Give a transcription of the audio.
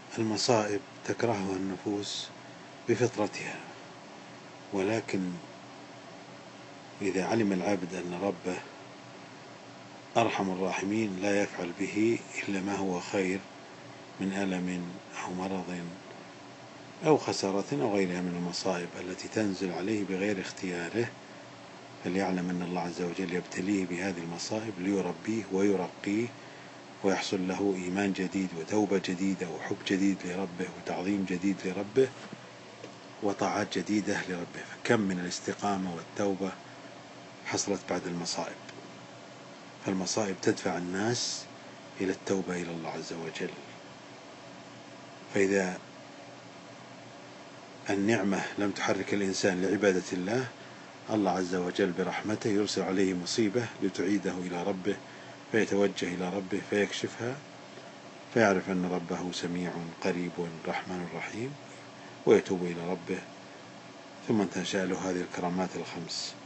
المصائب تكرهها النفوس بفطرتها، ولكن إذا علم العبد أن ربه أرحم الراحمين لا يفعل به إلا ما هو خير من ألم أو مرض أو خسارة أو غيرها من المصائب التي تنزل عليه بغير اختياره، فليعلم أن الله عز وجل يبتليه بهذه المصائب ليربيه ويرقيه ويحصل له إيمان جديد وتوبة جديدة وحب جديد لربه وتعظيم جديد لربه وطاعات جديدة لربه. فكم من الاستقامة والتوبة حصلت بعد المصائب. فالمصائب تدفع الناس إلى التوبة إلى الله عز وجل. فإذا النعمة لم تحرك الإنسان لعبادة الله، الله عز وجل برحمته يرسل عليه مصيبة لتعيده إلى ربه، فيتوجه إلى ربه فيكشفها، فيعرف أن ربه سميع قريب رحمن رحيم، ويتوب إلى ربه، ثم تنشأ له هذه الكرامات الخمس.